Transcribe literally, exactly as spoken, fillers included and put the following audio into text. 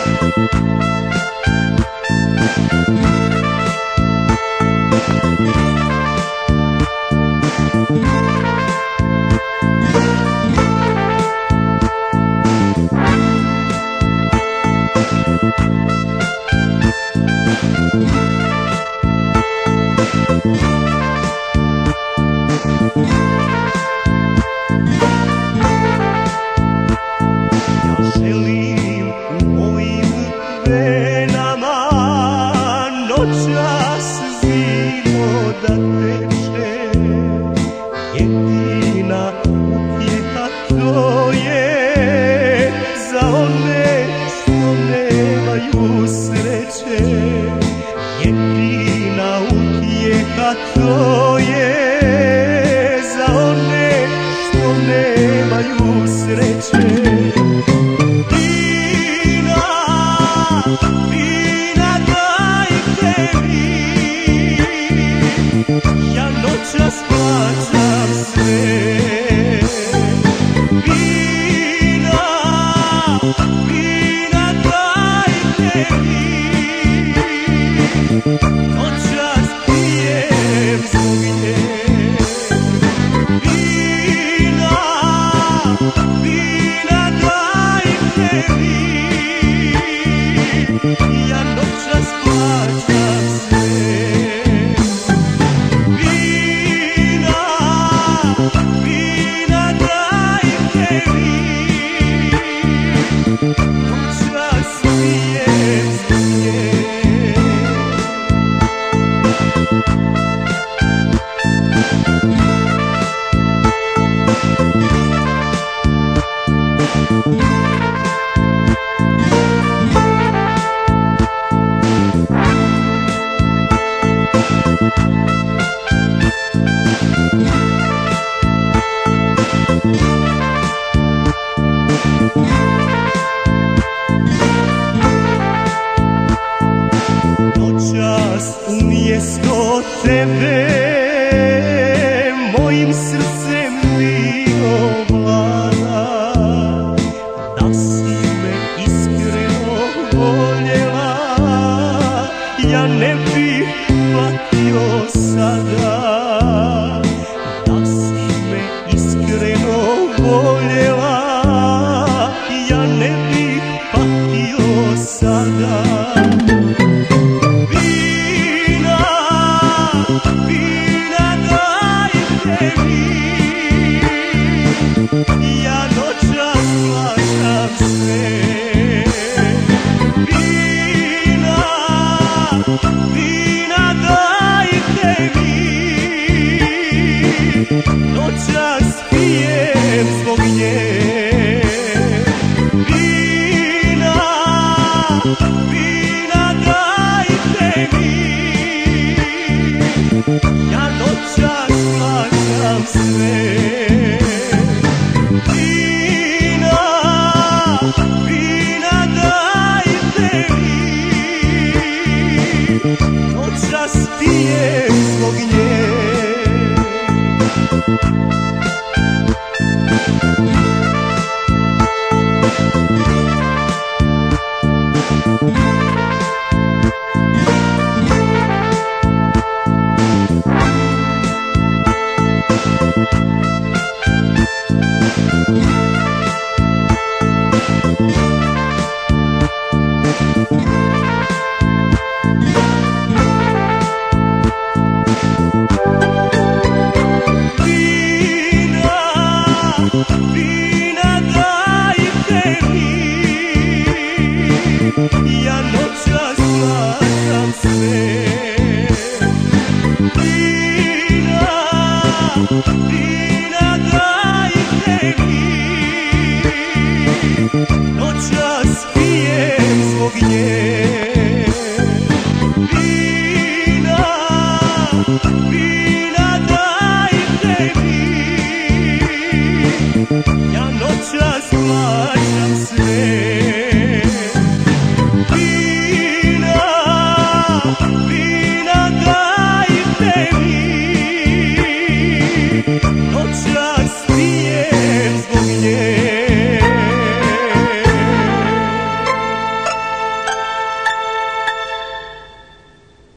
Želim u mojim venama noćas zimo da teče, jedina utjeha to je za one što nemaju sreće. Jedina utjeha to je za one što nemaju sreće. Ja noćas plaćam sve. Vina, vina dajte mi, noćas pijem zbog nje. Vina, vina dajte mi, ja noćas plaćam sve. Noćas umjesto tebe mojim srcem bio vlada, da si me iskreno voljela, ja ne bih platio sada. Da si me iskreno voljela, ja ne bih patio sada. Ja noćas plaćam sve. Vina, vina dajte mi, noćas pijem zbog nje. Vina, vina dajte mi, ja noćas plaćam sve. Noćas pijem zbog nje. Vina dajte mi, ja noćas plaćam sve. Vina, vina dajte mi,